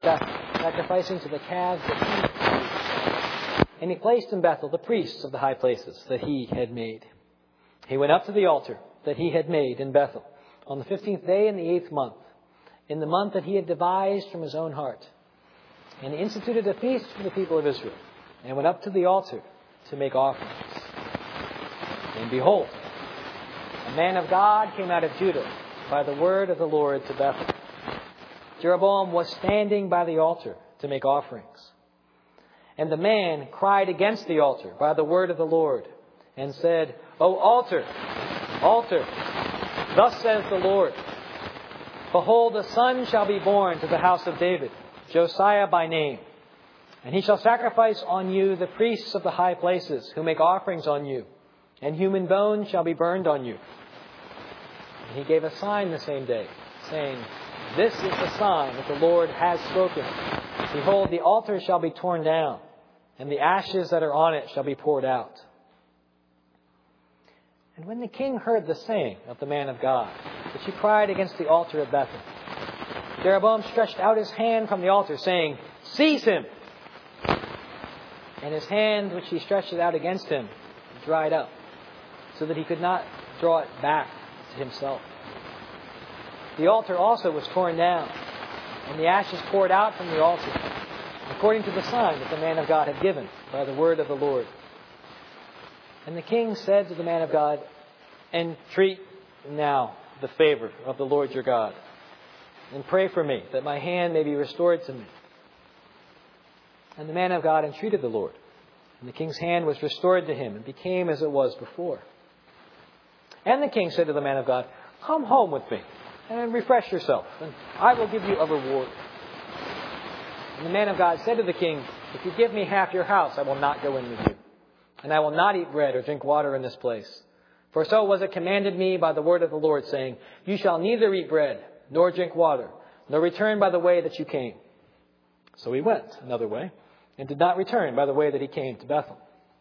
sacrificing to the calves that he had made. And he placed in Bethel the priests of the high places that he had made. He went up to the altar that he had made in Bethel on the 15th day in the 8th month, in the month that he had devised from his own heart. And he instituted a feast for the people of Israel, and went up to the altar to make offerings. And behold, a man of God came out of Judah by the word of the Lord to Bethel. Jeroboam was standing by the altar to make offerings. And the man cried against the altar by the word of the Lord, and said, O altar, altar, thus says the Lord, behold, a son shall be born to the house of David, Josiah by name. And he shall sacrifice on you the priests of the high places, who make offerings on you, and human bones shall be burned on you. And he gave a sign the same day, saying, This is the sign that the Lord has spoken. Behold, the altar shall be torn down, and the ashes that are on it shall be poured out. And when the king heard the saying of the man of God, which he cried against the altar at Bethel, Jeroboam stretched out his hand from the altar, saying, Seize him! And his hand, which he stretched out against him, dried up, so that he could not draw it back to himself. The altar also was torn down, and the ashes poured out from the altar, according to the sign that the man of God had given by the word of the Lord. And the king said to the man of God, Entreat now the favor of the Lord your God, and pray for me, that my hand may be restored to me. And the man of God entreated the Lord, and the king's hand was restored to him, and became as it was before. And the king said to the man of God, Come home with me, and refresh yourself, and I will give you a reward. And the man of God said to the king, If you give me half your house, I will not go in with you, and I will not eat bread or drink water in this place. For so was it commanded me by the word of the Lord, saying, You shall neither eat bread, nor drink water, nor return by the way that you came. So he went another way, and did not return by the way that he came to Bethel.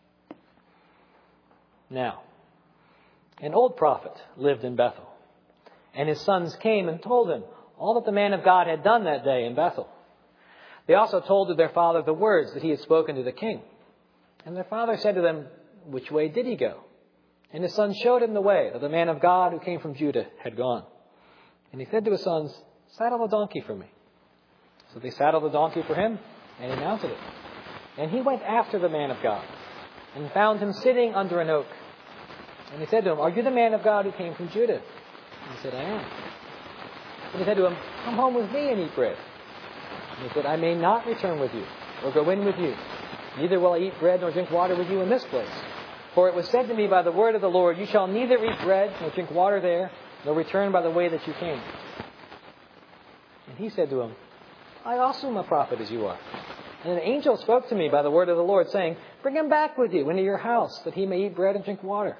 Now, an old prophet lived in Bethel, and his sons came and told him all that the man of God had done that day in Bethel. They also told to their father the words that he had spoken to the king. And their father said to them, Which way did he go? And his sons showed him the way that the man of God who came from Judah had gone. And he said to his sons, Saddle a donkey for me. So they saddled the donkey for him, and he mounted it. And he went after the man of God, and found him sitting under an oak. And he said to him, Are you the man of God who came from Judah? And he said, I am. And he said to him, Come home with me and eat bread. And he said, I may not return with you, or go in with you. Neither will I eat bread nor drink water with you in this place. For it was said to me by the word of the Lord, You shall neither eat bread nor drink water there, nor return by the way that you came. And he said to him, I also am a prophet as you are. And an angel spoke to me by the word of the Lord, saying, Bring him back with you into your house, that he may eat bread and drink water.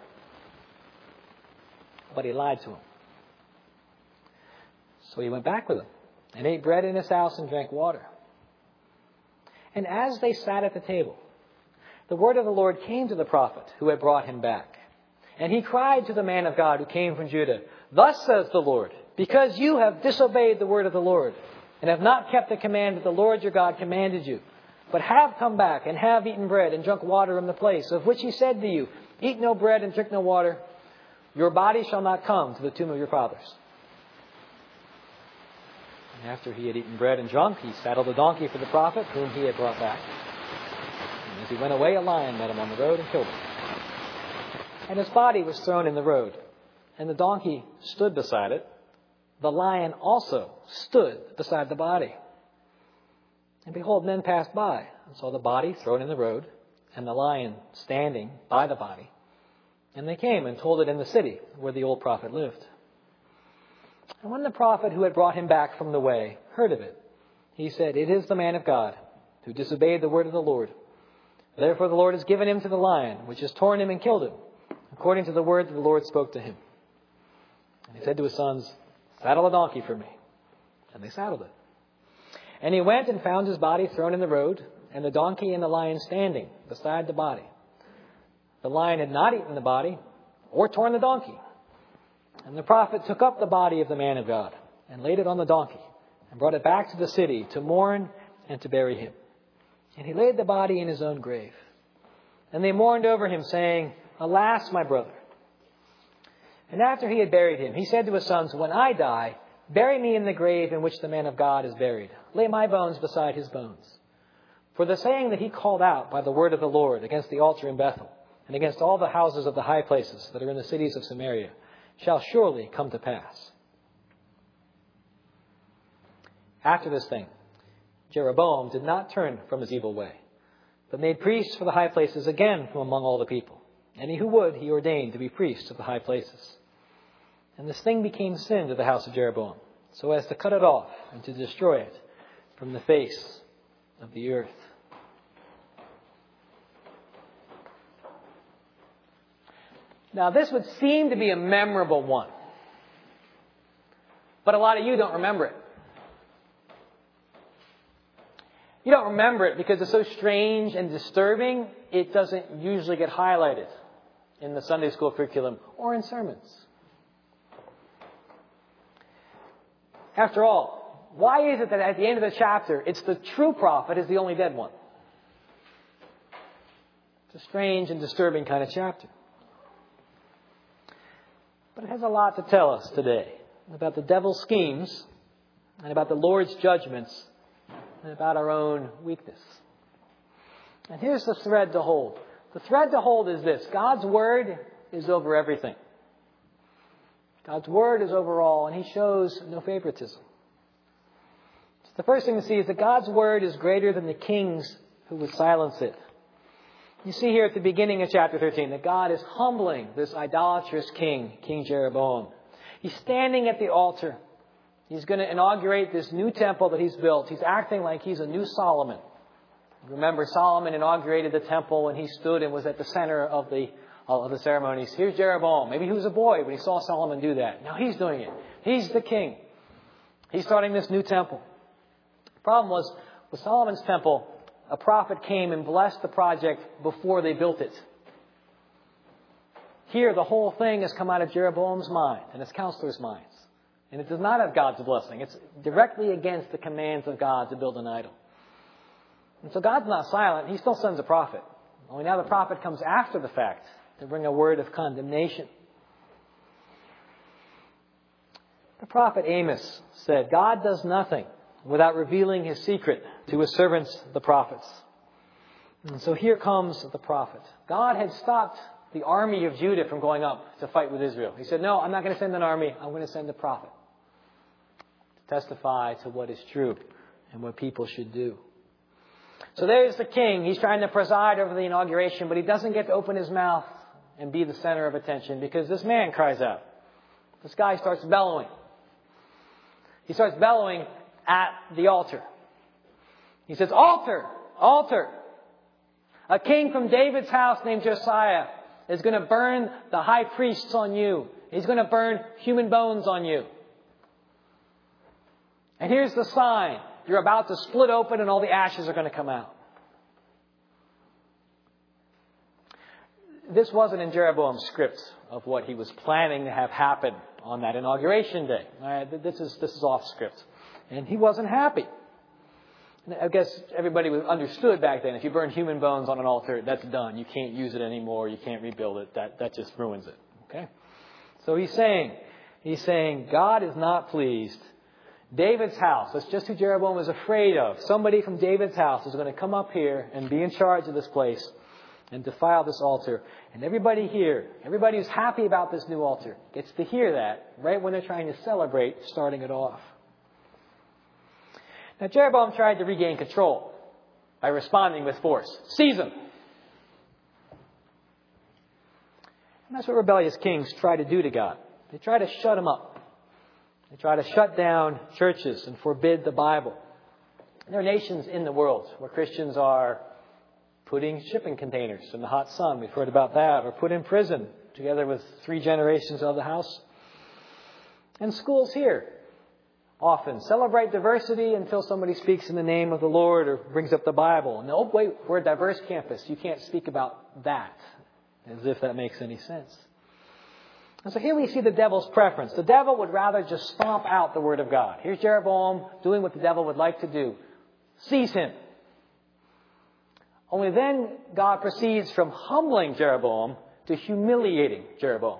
But he lied to him. So he went back with him, and ate bread in his house and drank water. And as they sat at the table, the word of the Lord came to the prophet who had brought him back. And he cried to the man of God who came from Judah, Thus says the Lord, because you have disobeyed the word of the Lord, and have not kept the command that the Lord your God commanded you, but have come back and have eaten bread and drunk water in the place of which he said to you, Eat no bread and drink no water, your body shall not come to the tomb of your fathers. And after he had eaten bread and drunk, he saddled a donkey for the prophet whom he had brought back. And as he went away, a lion met him on the road and killed him. And his body was thrown in the road, and the donkey stood beside it. The lion also stood beside the body. And behold, men passed by and saw the body thrown in the road, and the lion standing by the body. And they came and told it in the city where the old prophet lived. And when the prophet who had brought him back from the way heard of it, he said, It is the man of God who disobeyed the word of the Lord. Therefore the Lord has given him to the lion, which has torn him and killed him, according to the word that the Lord spoke to him. And he said to his sons, Saddle a donkey for me. And they saddled it. And he went and found his body thrown in the road, and the donkey and the lion standing beside the body. The lion had not eaten the body, or torn the donkey. And the prophet took up the body of the man of God, and laid it on the donkey, and brought it back to the city to mourn and to bury him. And he laid the body in his own grave. And they mourned over him, saying, Alas, my brother. And after he had buried him, he said to his sons, When I die, bury me in the grave in which the man of God is buried. Lay my bones beside his bones. For the saying that he called out by the word of the Lord against the altar in Bethel, and against all the houses of the high places that are in the cities of Samaria, shall surely come to pass. After this thing, Jeroboam did not turn from his evil way, but made priests for the high places again from among all the people. Any who would, he ordained to be priests of the high places. And this thing became sin to the house of Jeroboam, so as to cut it off and to destroy it from the face of the earth. Now, this would seem to be a memorable one, but a lot of you don't remember it. You don't remember it because it's so strange and disturbing, it doesn't usually get highlighted in the Sunday school curriculum or in sermons. After all, why is it that at the end of the chapter, it's the true prophet is the only dead one? It's a strange and disturbing kind of chapter. But it has a lot to tell us today about the devil's schemes and about the Lord's judgments and about our own weakness. And here's the thread to hold. The thread to hold is this. God's word is over everything. God's word is over all, and he shows no favoritism. So the first thing to see is that God's word is greater than the kings who would silence it. You see here at the beginning of chapter 13 that God is humbling this idolatrous king, King Jeroboam. He's standing at the altar. He's going to inaugurate this new temple that he's built. He's acting like he's a new Solomon. Remember, Solomon inaugurated the temple and he stood and was at the center of the ceremonies. Here's Jeroboam. Maybe he was a boy when he saw Solomon do that. Now he's doing it. He's the king. He's starting this new temple. The problem was, with Solomon's temple, a prophet came and blessed the project before they built it. Here, the whole thing has come out of Jeroboam's mind and his counselors' minds. And it does not have God's blessing. It's directly against the commands of God to build an idol. And so God's not silent. He still sends a prophet. Only now the prophet comes after the fact to bring a word of condemnation. The prophet Amos said, God does nothing without revealing his secret to his servants, the prophets. And so here comes the prophet. God had stopped the army of Judah from going up to fight with Israel. He said, no, I'm not going to send an army. I'm going to send a prophet to testify to what is true and what people should do. So there's the king. He's trying to preside over the inauguration, but he doesn't get to open his mouth and be the center of attention because this man cries out. This guy starts bellowing. He starts bellowing at the altar. He says, altar, altar. A king from David's house named Josiah is going to burn the high priests on you. He's going to burn human bones on you. And here's the sign. You're about to split open and all the ashes are going to come out. This wasn't in Jeroboam's script of what he was planning to have happen on that inauguration day. All right, this is off script. And he wasn't happy. And I guess everybody understood back then, if you burn human bones on an altar, that's done. You can't use it anymore. You can't rebuild it. That just ruins it. Okay? So he's saying, God is not pleased. David's house, that's just who Jeroboam is afraid of. Somebody from David's house is going to come up here and be in charge of this place and defile this altar. And everybody here, everybody who's happy about this new altar, gets to hear that right when they're trying to celebrate starting it off. Now, Jeroboam tried to regain control by responding with force. Seize him. And that's what rebellious kings try to do to God. They try to shut him up. They try to shut down churches and forbid the Bible. There are nations in the world where Christians are put in shipping containers in the hot sun. We've heard about that. Or put in prison together with 3 generations of the house. And schools here often celebrate diversity until somebody speaks in the name of the Lord or brings up the Bible. And oh, wait, we're a diverse campus. You can't speak about that. As if that makes any sense. And so here we see the devil's preference. The devil would rather just stomp out the word of God. Here's Jeroboam doing what the devil would like to do. Seize him. Only then God proceeds from humbling Jeroboam to humiliating Jeroboam.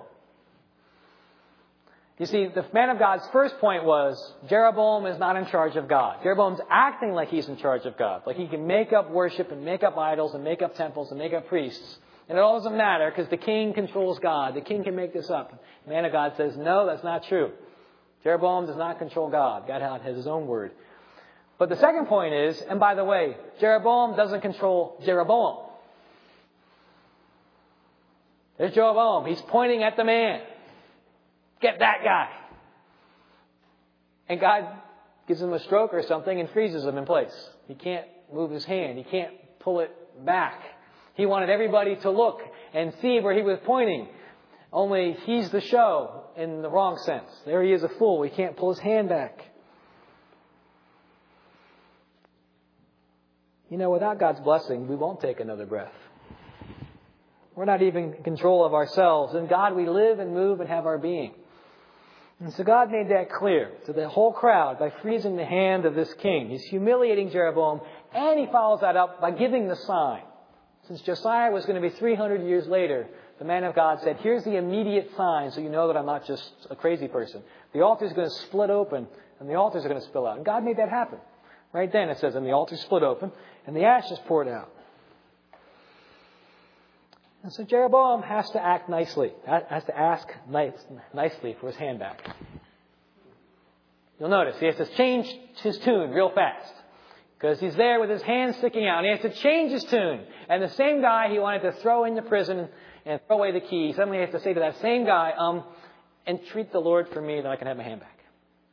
You see, the man of God's first point was Jeroboam is not in charge of God. Jeroboam's acting like he's in charge of God. Like he can make up worship and make up idols and make up temples and make up priests. And it all doesn't matter because the king controls God. The king can make this up. The man of God says, no, that's not true. Jeroboam does not control God. God has his own word. But the second point is, and by the way, Jeroboam doesn't control Jeroboam. There's Jeroboam. He's pointing at the man. Get that guy. And God gives him a stroke or something and freezes him in place. He can't move his hand. He can't pull it back. He wanted everybody to look and see where he was pointing. Only he's the show in the wrong sense. There he is, a fool. He can't pull his hand back. You know, without God's blessing, we won't take another breath. We're not even in control of ourselves. In God, we live and move and have our being. And so God made that clear to the whole crowd by freezing the hand of this king. He's humiliating Jeroboam, and he follows that up by giving the sign. Since Josiah was going to be 300 years later, the man of God said, here's the immediate sign so you know that I'm not just a crazy person. The altar is going to split open, and the altars are going to spill out. And God made that happen. Right then it says, and the altar split open, and the ashes poured out. And so Jeroboam has to act nicely, has to ask nicely for his hand back. You'll notice he has to change his tune real fast. Because he's there with his hand sticking out. And he has to change his tune. And the same guy he wanted to throw into prison and throw away the key, suddenly he has to say to that same guy, entreat the Lord for me that I can have my hand back.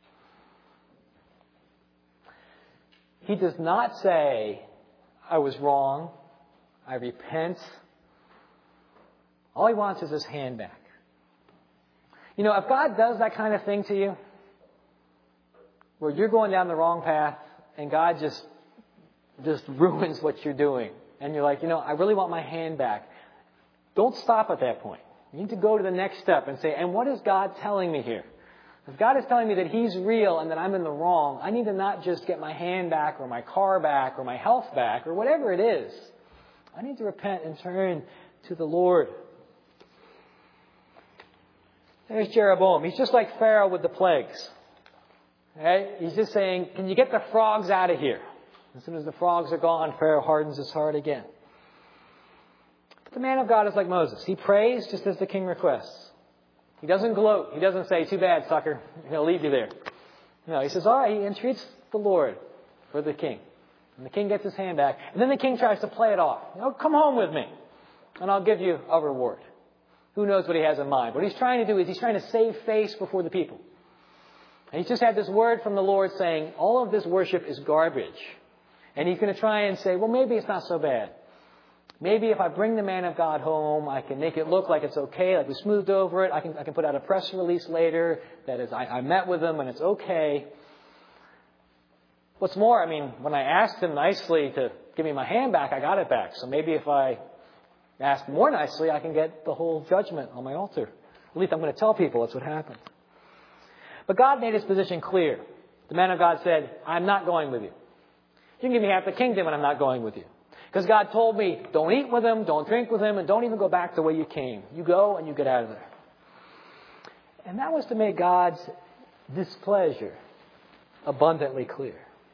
He does not say, I was wrong, I repent. All he wants is his hand back. You know, if God does that kind of thing to you, where you're going down the wrong path and God just ruins what you're doing, and you're like, I really want my hand back. Don't stop at that point. You need to go to the next step and say, and what is God telling me here? If God is telling me that He's real and that I'm in the wrong, I need to not just get my hand back or my car back or my health back or whatever it is. I need to repent and turn to the Lord. There's Jeroboam. He's just like Pharaoh with the plagues. Right? He's just saying, can you get the frogs out of here? As soon as the frogs are gone, Pharaoh hardens his heart again. But the man of God is like Moses. He prays just as the king requests. He doesn't gloat. He doesn't say, too bad, sucker. He'll leave you there. No, he says, all right. He entreats the Lord for the king. And the king gets his hand back. And then the king tries to play it off. Come home with me, and I'll give you a reward. Who knows what he has in mind? What he's trying to do is he's trying to save face before the people. And he's just had this word from the Lord saying, all of this worship is garbage. And he's going to try and say, well, maybe it's not so bad. Maybe if I bring the man of God home, I can make it look like it's okay, like we smoothed over it. I can put out a press release later that is, I met with him and it's okay. What's more, when I asked him nicely to give me my hand back, I got it back. So maybe if I ask more nicely, I can get the whole judgment on my altar. At least I'm going to tell people that's what happened. But God made His position clear. The man of God said, I'm not going with you. You can give me half the kingdom and I'm not going with you. Because God told me, don't eat with him, don't drink with him, and don't even go back the way you came. You go and you get out of there. And that was to make God's displeasure abundantly clear.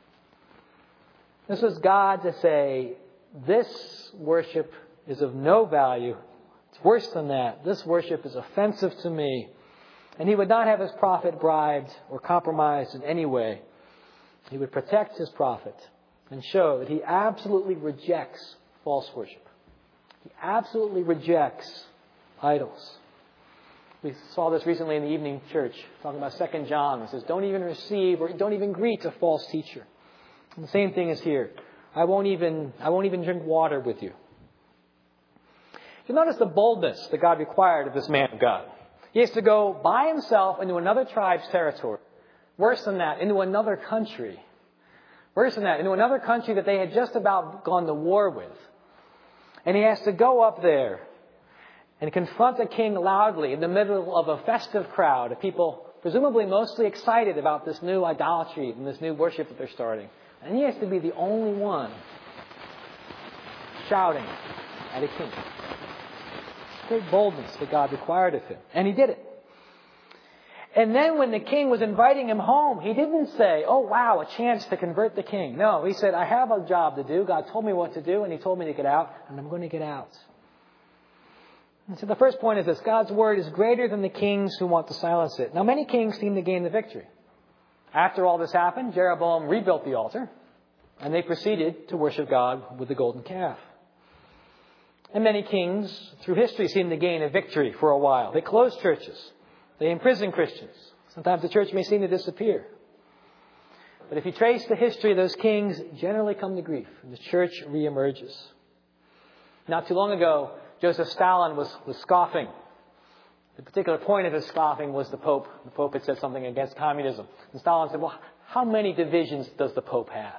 This was God to say, this worship is of no value. It's worse than that. This worship is offensive to me. And He would not have His prophet bribed or compromised in any way. He would protect His prophet and show that He absolutely rejects false worship. He absolutely rejects idols. We saw this recently in the evening church, talking about 2 John. It says, don't even receive or don't even greet a false teacher. And the same thing is here. I won't even drink water with you. You notice the boldness that God required of this man of God. He has to go by himself into another tribe's territory. Worse than that, into another country. Worse than that, into another country that they had just about gone to war with. And he has to go up there and confront the king loudly in the middle of a festive crowd of people presumably mostly excited about this new idolatry and this new worship that they're starting. And he has to be the only one shouting at a king. Great boldness that God required of him. And he did it. And then when the king was inviting him home, he didn't say, oh wow, a chance to convert the king. No, he said, I have a job to do. God told me what to do, and he told me to get out, and I'm going to get out. And so the first point is this: God's word is greater than the kings who want to silence it. Now, many kings seem to gain the victory. After all this happened, Jeroboam rebuilt the altar, and they proceeded to worship God with the golden calf. And many kings through history seem to gain a victory for a while. They close churches. They imprison Christians. Sometimes the church may seem to disappear. But if you trace the history of those kings, generally come to grief, and the church reemerges. Not too long ago, Joseph Stalin was scoffing. The particular point of his scoffing was the Pope. The Pope had said something against communism. And Stalin said, well, how many divisions does the Pope have?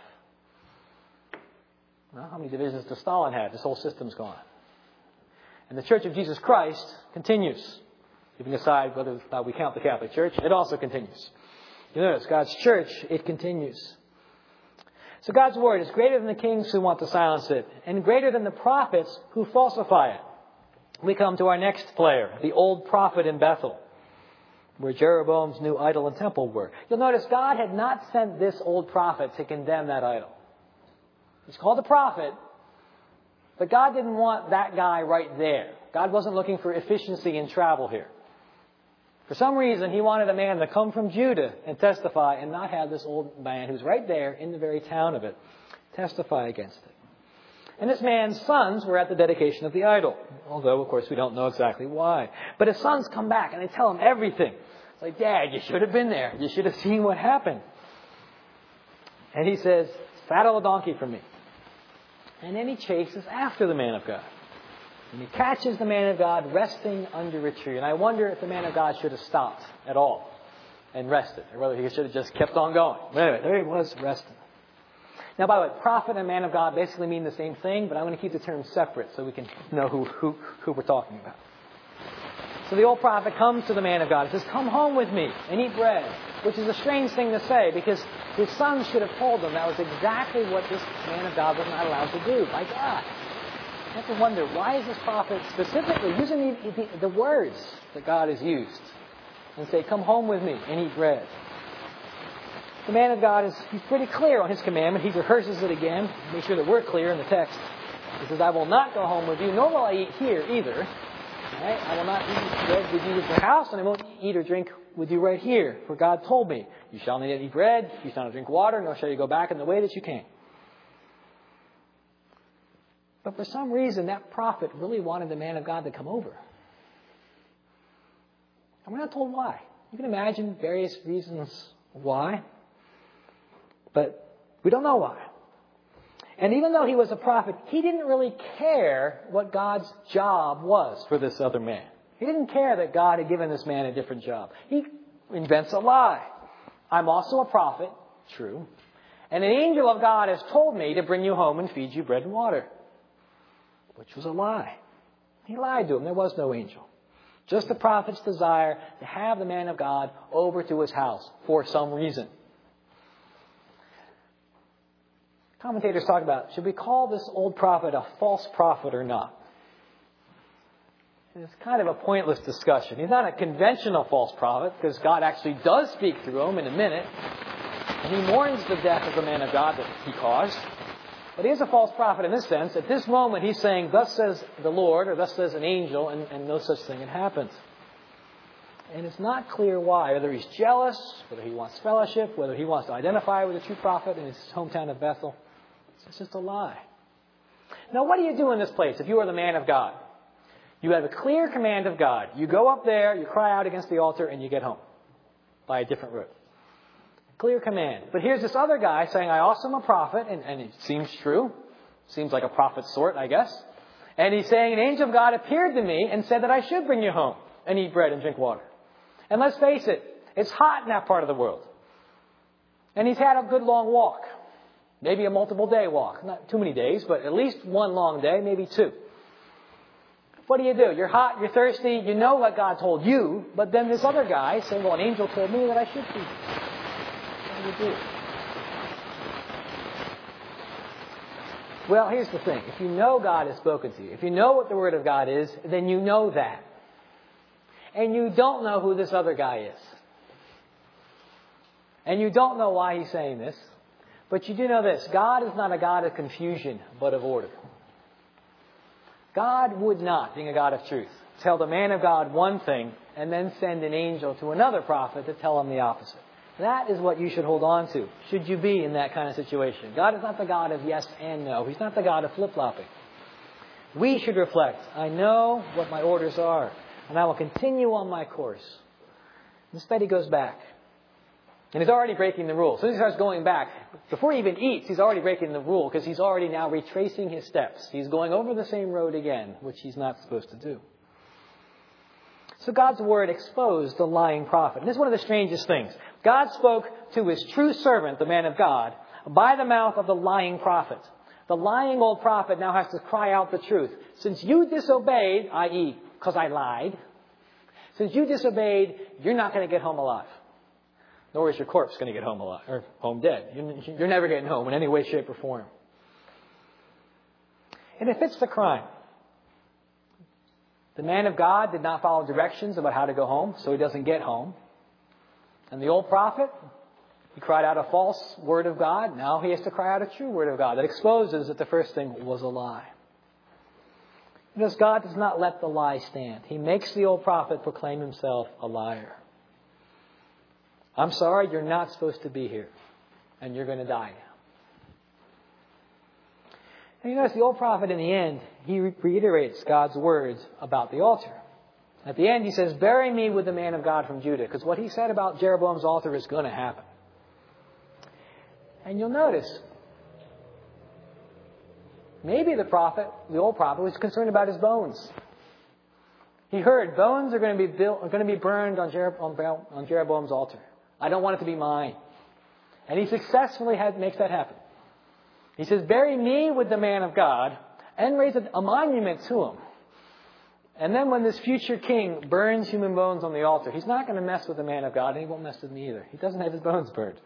Well, how many divisions does Stalin have? This whole system's gone. And the Church of Jesus Christ continues. Leaving aside whether we count the Catholic Church, it also continues. You notice, God's church, it continues. So God's word is greater than the kings who want to silence it, and greater than the prophets who falsify it. We come to our next player, the old prophet in Bethel, where Jeroboam's new idol and temple were. You'll notice God had not sent this old prophet to condemn that idol. He's called a prophet, but God didn't want that guy right there. God wasn't looking for efficiency in travel here. For some reason, he wanted a man to come from Judah and testify, and not have this old man who's right there in the very town of it testify against it. And this man's sons were at the dedication of the idol, although, of course, we don't know exactly why. But his sons come back and they tell him everything. It's like, Dad, you should have been there. You should have seen what happened. And he says, saddle a donkey for me. And then he chases after the man of God. And he catches the man of God resting under a tree. And I wonder if the man of God should have stopped at all and rested, or whether he should have just kept on going. But anyway, there he was resting. Now, by the way, prophet and man of God basically mean the same thing, but I'm going to keep the terms separate so we can know who we're talking about. So the old prophet comes to the man of God and says, come home with me and eat bread, which is a strange thing to say because his sons should have told him that was exactly what this man of God was not allowed to do by God. You have to wonder, why is this prophet specifically using the words that God has used and say, come home with me and eat bread? The man of God he's pretty clear on his commandment. He rehearses it again, make sure that we're clear in the text. He says, I will not go home with you, nor will I eat here either. Right? I will not eat bread with you in your house, and I won't eat or drink with you right here. For God told me, you shall not eat bread, you shall not drink water, nor shall you go back in the way that you came. But for some reason, that prophet really wanted the man of God to come over. And we're not told why. You can imagine various reasons why. But we don't know why. And even though he was a prophet, he didn't really care what God's job was for this other man. He didn't care that God had given this man a different job. He invents a lie. I'm also a prophet, true. And an angel of God has told me to bring you home and feed you bread and water. Which was a lie. He lied to him. There was no angel. Just the prophet's desire to have the man of God over to his house for some reason. Commentators talk about, should we call this old prophet a false prophet or not? And it's kind of a pointless discussion. He's not a conventional false prophet because God actually does speak through him in a minute. And he mourns the death of the man of God that he caused. But he is a false prophet in this sense. At this moment, he's saying, thus says the Lord, or thus says an angel, and no such thing had happened. And it's not clear why. Whether he's jealous, whether he wants fellowship, whether he wants to identify with the true prophet in his hometown of Bethel. It's just a lie. Now, what do you do in this place if you are the man of God? You have a clear command of God. You go up there, you cry out against the altar, and you get home by a different route. Clear command. But here's this other guy saying, I also am a prophet, and it seems true. Seems like a prophet sort, I guess. And he's saying, an angel of God appeared to me and said that I should bring you home and eat bread and drink water. And let's face it, it's hot in that part of the world. And he's had a good long walk. Maybe a multiple day walk. Not too many days, but at least one long day, maybe two. What do? You're hot, you're thirsty, you know what God told you, but then this other guy saying, well, an angel told me that I should feed you. What do? Well, here's the thing. If you know God has spoken to you, if you know what the Word of God is, then you know that. And you don't know who this other guy is. And you don't know why he's saying this. But you do know this. God is not a God of confusion, but of order. God would not, being a God of truth, tell the man of God one thing and then send an angel to another prophet to tell him the opposite. That is what you should hold on to, should you be in that kind of situation. God is not the God of yes and no. He's not the God of flip-flopping. We should reflect, I know what my orders are, and I will continue on my course. Instead, he goes back. And he's already breaking the rule. So he starts going back. Before he even eats, he's already breaking the rule because he's already now retracing his steps. He's going over the same road again, which he's not supposed to do. So God's word exposed the lying prophet. And this is one of the strangest things. God spoke to his true servant, the man of God, by the mouth of the lying prophet. The lying old prophet now has to cry out the truth. Since you disobeyed, i.e., because I lied, since you disobeyed, you're not going to get home alive. Nor is your corpse going to get home alive, or home dead. You're never getting home in any way, shape, or form. And it fits the crime. The man of God did not follow directions about how to go home, so he doesn't get home. And the old prophet, he cried out a false word of God. Now he has to cry out a true word of God that exposes that the first thing was a lie. Because God does not let the lie stand. He makes the old prophet proclaim himself a liar. I'm sorry, you're not supposed to be here. And you're going to die now. And you notice the old prophet in the end, he reiterates God's words about the altar. At the end he says, bury me with the man of God from Judah. Because what he said about Jeroboam's altar is going to happen. And you'll notice, maybe the old prophet was concerned about his bones. He heard bones are going to be burned on Jeroboam's altar. I don't want it to be mine. And he successfully makes that happen. He says, bury me with the man of God and raise a monument to him. And then when this future king burns human bones on the altar, he's not going to mess with the man of God and he won't mess with me either. He doesn't have his bones burned.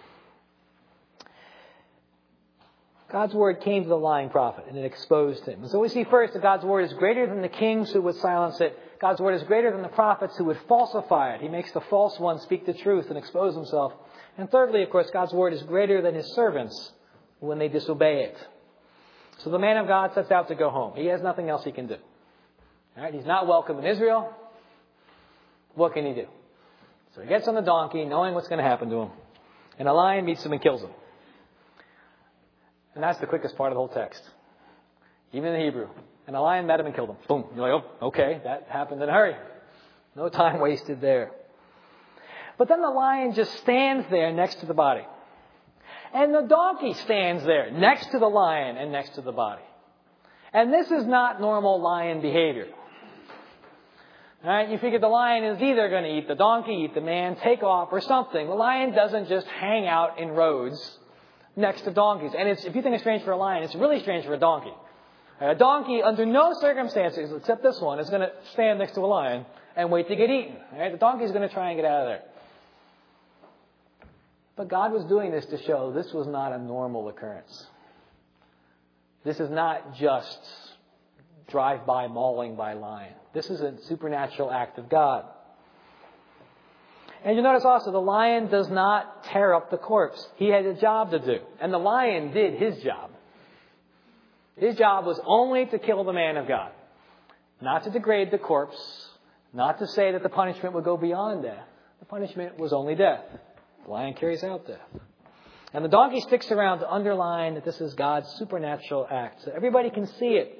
God's word came to the lying prophet and it exposed him. And so we see first that God's word is greater than the kings who would silence it. God's word is greater than the prophets who would falsify it. He makes the false one speak the truth and expose himself. And thirdly, of course, God's word is greater than his servants when they disobey it. So the man of God sets out to go home. He has nothing else he can do. All right? He's not welcome in Israel. What can he do? So he gets on the donkey, knowing what's going to happen to him. And a lion meets him and kills him. And that's the quickest part of the whole text. Even in the Hebrew. And a lion met him and killed him. Boom. You're like, oh, okay, that happened in a hurry. No time wasted there. But then the lion just stands there next to the body. And the donkey stands there next to the lion and next to the body. And this is not normal lion behavior. All right, you figure the lion is either going to eat the donkey, eat the man, take off or something. The lion doesn't just hang out in roads next to donkeys. And if you think it's strange for a lion, it's really strange for a donkey. A donkey, under no circumstances, except this one, is going to stand next to a lion and wait to get eaten. All right? The donkey is going to try and get out of there. But God was doing this to show this was not a normal occurrence. This is not just drive-by mauling by lion. This is a supernatural act of God. And you notice also the lion does not tear up the corpse. He had a job to do. And the lion did his job. His job was only to kill the man of God. Not to degrade the corpse. Not to say that the punishment would go beyond death. The punishment was only death. The lion carries out death. And the donkey sticks around to underline that this is God's supernatural act. So everybody can see it.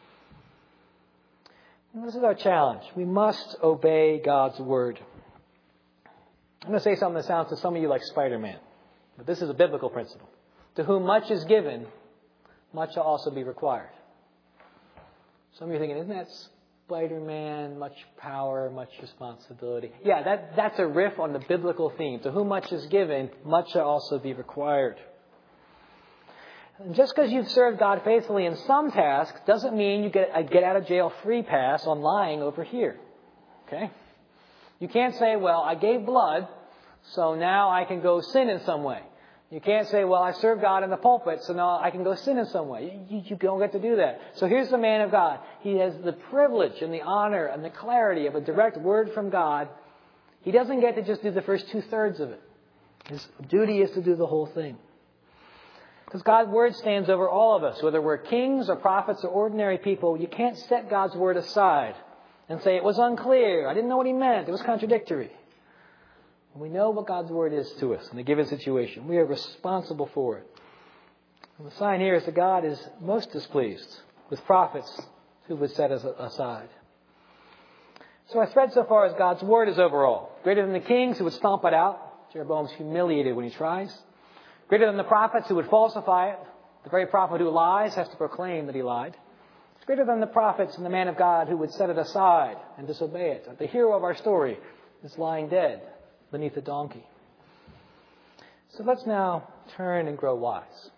And this is our challenge. We must obey God's word. I'm going to say something that sounds to some of you like Spider-Man. But this is a biblical principle. To whom much is given, much shall also be required. Some of you are thinking, isn't that Spider-Man? Much power, much responsibility. Yeah, that's a riff on the biblical theme. To whom much is given, much shall also be required. And just because you've served God faithfully in some tasks doesn't mean you get a get-out-of-jail-free pass on lying over here. Okay? You can't say, well, I gave blood, so now I can go sin in some way. You can't say, well, I served God in the pulpit, so now I can go sin in some way. You don't get to do that. So here's the man of God. He has the privilege and the honor and the clarity of a direct word from God. He doesn't get to just do the first 2/3 of it. His duty is to do the whole thing. Because God's word stands over all of us. Whether we're kings or prophets or ordinary people, you can't set God's word aside and say, it was unclear, I didn't know what he meant, it was contradictory. We know what God's word is to us in a given situation. We are responsible for it. And the sign here is that God is most displeased with prophets who would set us aside. So our thread so far is God's word is overall. Greater than the kings who would stomp it out. Jeroboam's humiliated when he tries. Greater than the prophets who would falsify it. The very prophet who lies has to proclaim that he lied. It's greater than the prophets and the man of God who would set it aside and disobey it. The hero of our story is lying dead beneath a donkey. So let's now turn and grow wise.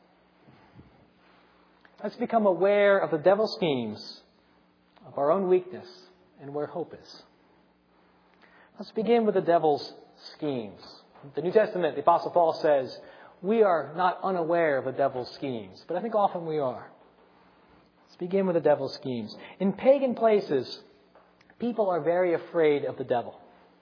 Let's become aware of the devil's schemes, of our own weakness, and where hope is. Let's begin with the devil's schemes. The New Testament, the Apostle Paul says, we are not unaware of the devil's schemes, but I think often we are. Let's begin with the devil's schemes. In pagan places, people are very afraid of the devil.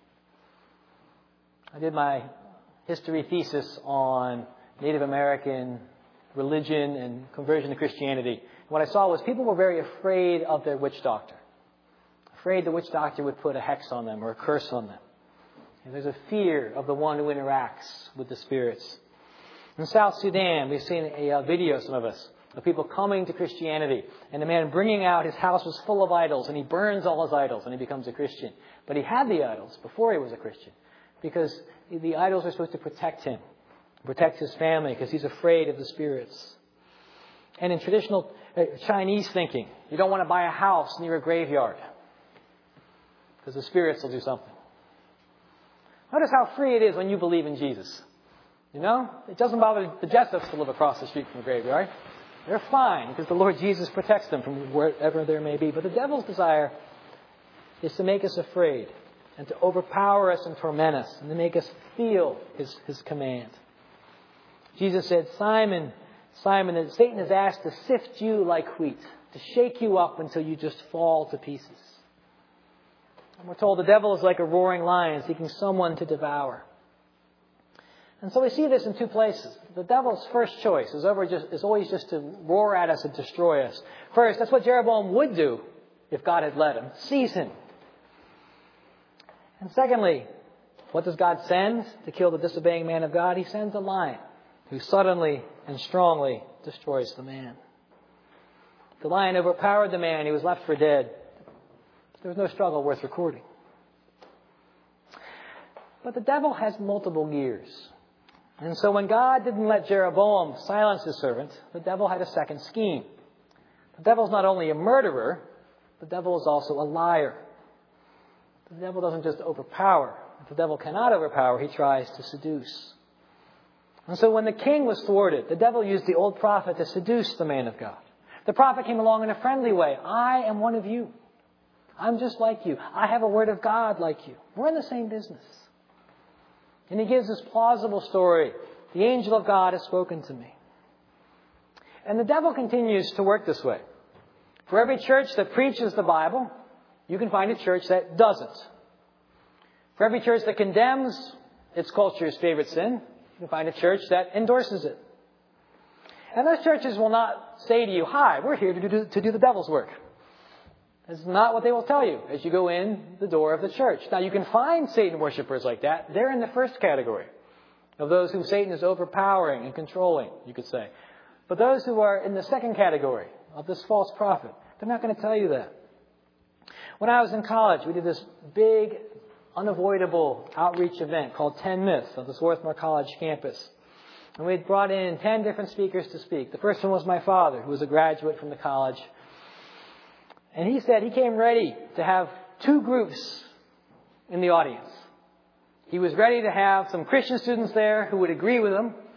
I did my history thesis on Native American religion and conversion to Christianity. What I saw was people were very afraid of their witch doctor. Afraid the witch doctor would put a hex on them or a curse on them. And there's a fear of the one who interacts with the spirits. In South Sudan, we've seen a video, some of us, of people coming to Christianity. And the man bringing out, his house was full of idols, and he burns all his idols, and he becomes a Christian. But he had the idols before he was a Christian. Because the idols are supposed to protect him, protect his family, because he's afraid of the spirits. And in traditional Chinese thinking, you don't want to buy a house near a graveyard, because the spirits will do something. Notice how free it is when you believe in Jesus. You know, it doesn't bother the Jessups to live across the street from a graveyard. They're fine, because the Lord Jesus protects them from wherever there may be. But the devil's desire is to make us afraid, and to overpower us and torment us, and to make us feel his command. Jesus said, Simon, Simon, that Satan has asked to sift you like wheat, to shake you up until you just fall to pieces. And we're told the devil is like a roaring lion seeking someone to devour. And so we see this in two places. The devil's first choice is always just to roar at us and destroy us. First, that's what Jeroboam would do if God had let him. Seize him. And secondly, what does God send to kill the disobeying man of God? He sends a lion who suddenly and strongly destroys the man. The lion overpowered the man. He was left for dead. There was no struggle worth recording. But the devil has multiple gears. And so when God didn't let Jeroboam silence his servant, the devil had a second scheme. The devil's not only a murderer, the devil is also a liar. The devil doesn't just overpower. If the devil cannot overpower, he tries to seduce. And so when the king was thwarted, the devil used the old prophet to seduce the man of God. The prophet came along in a friendly way. I am one of you. I'm just like you. I have a word of God like you. We're in the same business. And he gives this plausible story. The angel of God has spoken to me. And the devil continues to work this way. For every church that preaches the Bible, you can find a church that doesn't. For every church that condemns its culture's favorite sin, you can find a church that endorses it. And those churches will not say to you, hi, we're here to do the devil's work. That's not what they will tell you as you go in the door of the church. Now, you can find Satan worshipers like that. They're in the first category of those whom Satan is overpowering and controlling, you could say. But those who are in the second category of this false prophet, they're not going to tell you that. When I was in college, we did this big, unavoidable outreach event called 10 Myths on the Swarthmore College campus. And we had brought in 10 different speakers to speak. The first one was my father, who was a graduate from the college. And he said he came ready to have two groups in the audience. He was ready to have some Christian students there who would agree with him,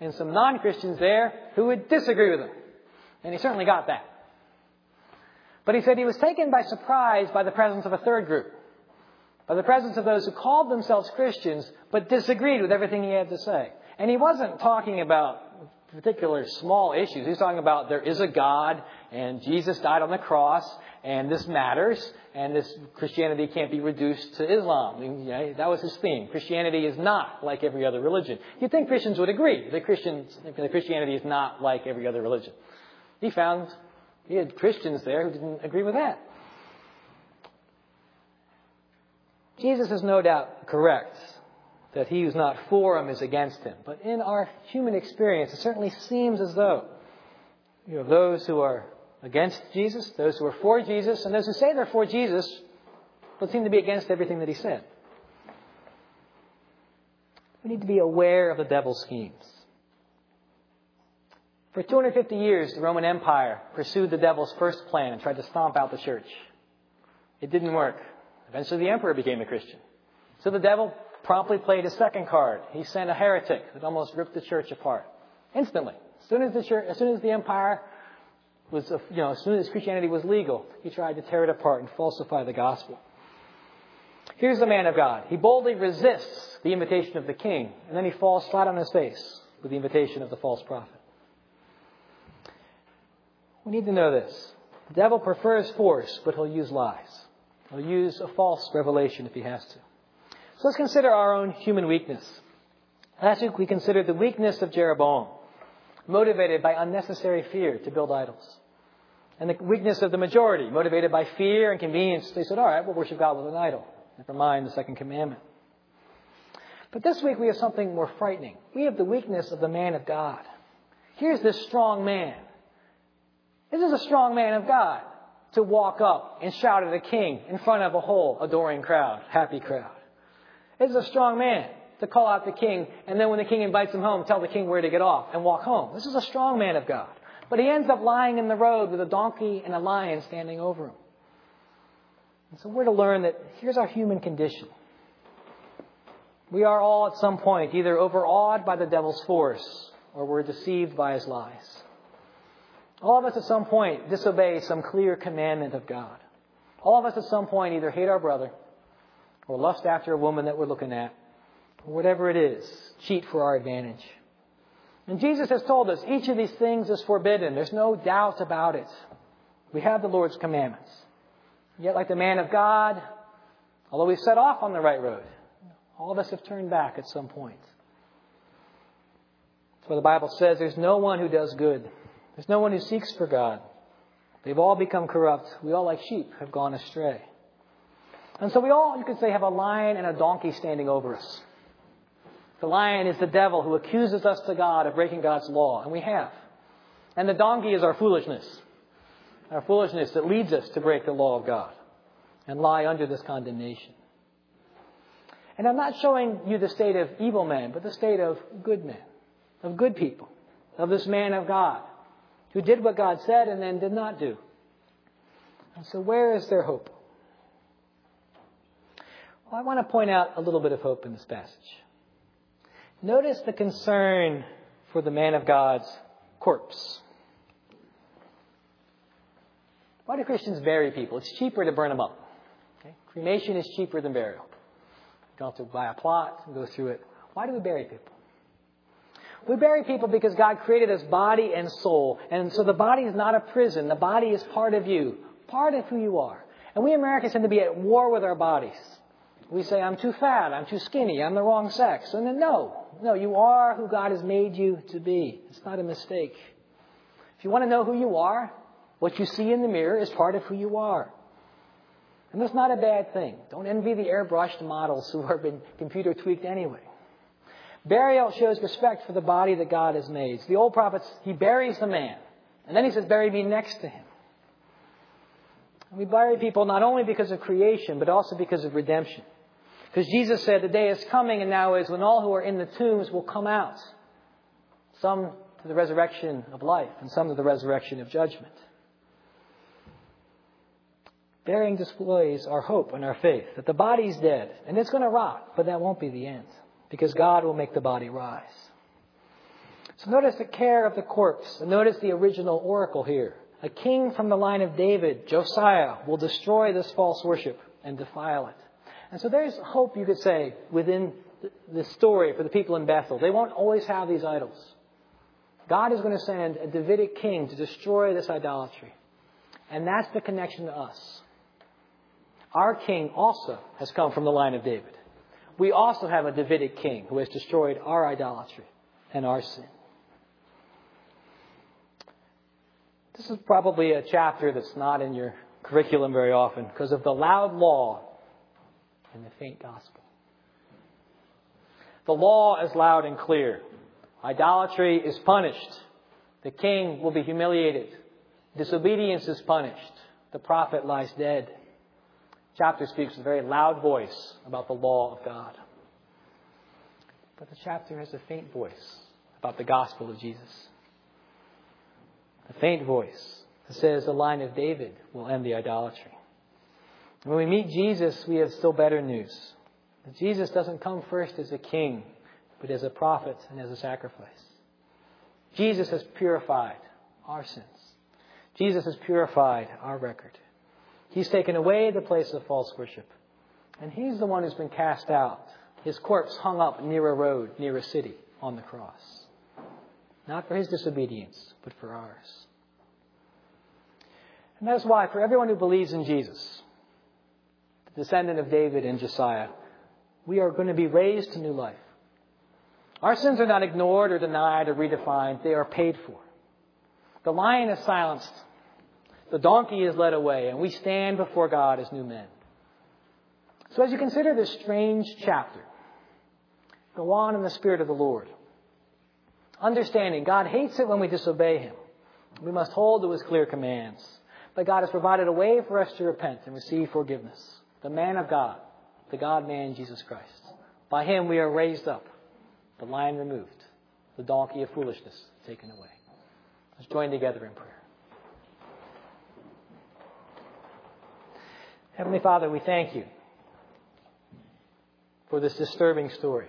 and some non-Christians there who would disagree with him. And he certainly got that. But he said he was taken by surprise by the presence of a third group, by the presence of those who called themselves Christians but disagreed with everything he had to say. And he wasn't talking about particular small issues. He was talking about there is a God and Jesus died on the cross and this matters and this Christianity can't be reduced to Islam. That was his theme. Christianity is not like every other religion. You'd think Christians would agree that Christianity is not like every other religion. He had Christians there who didn't agree with that. Jesus is no doubt correct that he who's not for him is against him. But in our human experience, it certainly seems as though you have those who are against Jesus, those who are for Jesus, and those who say they're for Jesus, but seem to be against everything that he said. We need to be aware of the devil's schemes. For 250 years, the Roman Empire pursued the devil's first plan and tried to stomp out the church. It didn't work. Eventually, the emperor became a Christian. So the devil promptly played his second card. He sent a heretic that almost ripped the church apart. Instantly. As soon as the empire was, as soon as Christianity was legal, he tried to tear it apart and falsify the gospel. Here's the man of God. He boldly resists the invitation of the king, and then he falls flat on his face with the invitation of the false prophet. We need to know this. The devil prefers force, but he'll use lies. He'll use a false revelation if he has to. So let's consider our own human weakness. Last week we considered the weakness of Jeroboam, motivated by unnecessary fear to build idols. And the weakness of the majority, motivated by fear and convenience. They said, all right, we'll worship God with an idol. Never mind the second commandment. But this week we have something more frightening. We have the weakness of the man of God. Here's this strong man. This is a strong man of God to walk up and shout at a king in front of a whole adoring crowd, happy crowd. This is a strong man to call out the king and then when the king invites him home, tell the king where to get off and walk home. This is a strong man of God. But he ends up lying in the road with a donkey and a lion standing over him. And so we're to learn that here's our human condition. We are all at some point either overawed by the devil's force or we're deceived by his lies. All of us at some point disobey some clear commandment of God. All of us at some point either hate our brother or lust after a woman that we're looking at, or whatever it is, cheat for our advantage. And Jesus has told us each of these things is forbidden. There's no doubt about it. We have the Lord's commandments. Yet like the man of God, although we've set off on the right road, all of us have turned back at some point. That's why the Bible says there's no one who does good. There's no one who seeks for God. They've all become corrupt. We all, like sheep, have gone astray. And so we all, you could say, have a lion and a donkey standing over us. The lion is the devil who accuses us to God of breaking God's law, and we have. And the donkey is our foolishness that leads us to break the law of God and lie under this condemnation. And I'm not showing you the state of evil men, but the state of good men, of good people, of this man of God who did what God said and then did not do. And so where is their hope? Well, I want to point out a little bit of hope in this passage. Notice the concern for the man of God's corpse. Why do Christians bury people? It's cheaper to burn them up. Okay? Cremation is cheaper than burial. You don't have to buy a plot and go through it. Why do we bury people? We bury people because God created us body and soul. And so the body is not a prison. The body is part of you, part of who you are. And we Americans tend to be at war with our bodies. We say, I'm too fat, I'm too skinny, I'm the wrong sex. And then no, you are who God has made you to be. It's not a mistake. If you want to know who you are, what you see in the mirror is part of who you are. And that's not a bad thing. Don't envy the airbrushed models who have been computer tweaked anyway. Burial shows respect for the body that God has made. So the old prophets, he buries the man. And then he says, bury me next to him. And we bury people not only because of creation, but also because of redemption. Because Jesus said the day is coming and now is when all who are in the tombs will come out. Some to the resurrection of life and some to the resurrection of judgment. Burying displays our hope and our faith that the body's dead and it's going to rot, but that won't be the end because God will make the body rise. So notice the care of the corpse. And notice the original oracle here. A king from the line of David, Josiah, will destroy this false worship and defile it. And so there's hope, you could say, within the story for the people in Bethel. They won't always have these idols. God is going to send a Davidic king to destroy this idolatry. And that's the connection to us. Our king also has come from the line of David. We also have a Davidic king who has destroyed our idolatry and our sin. This is probably a chapter that's not in your curriculum very often because of the loud law and the faint gospel. The law is loud and clear. Idolatry is punished. The king will be humiliated. Disobedience is punished. The prophet lies dead. The chapter speaks with a very loud voice about the law of God. But the chapter has a faint voice about the gospel of Jesus. A faint voice that says the line of David will end the idolatry. When we meet Jesus, we have still better news. Jesus doesn't come first as a king, but as a prophet and as a sacrifice. Jesus has purified our sins. Jesus has purified our record. He's taken away the place of false worship. And He's the one who's been cast out. His corpse hung up near a road, near a city, on the cross. Not for His disobedience, but for ours. And that's why, for everyone who believes in Jesus, the descendant of David and Josiah, we are going to be raised to new life. Our sins are not ignored or denied or redefined. They are paid for. The lion is silenced. The donkey is led away. And we stand before God as new men. So as you consider this strange chapter, go on in the Spirit of the Lord. Understanding God hates it when we disobey Him. We must hold to His clear commands. But God has provided a way for us to repent and receive forgiveness. The man of God, the God-man Jesus Christ. By Him we are raised up. The lion removed. The donkey of foolishness taken away. Let's join together in prayer. Heavenly Father, we thank You for this disturbing story.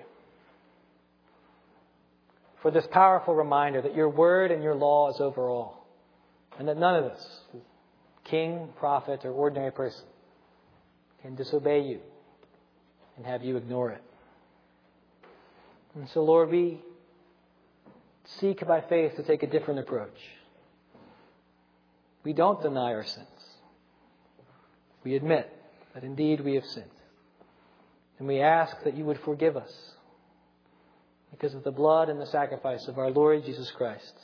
For this powerful reminder that Your word and Your law is over all. And that none of us, king, prophet, or ordinary person, can disobey You and have You ignore it. And so, Lord, we seek by faith to take a different approach. We don't deny our sins. We admit that indeed we have sinned. And we ask that You would forgive us because of the blood and the sacrifice of our Lord Jesus Christ.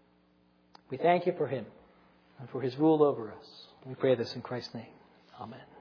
We thank You for Him and for His rule over us. We pray this in Christ's name. Amen.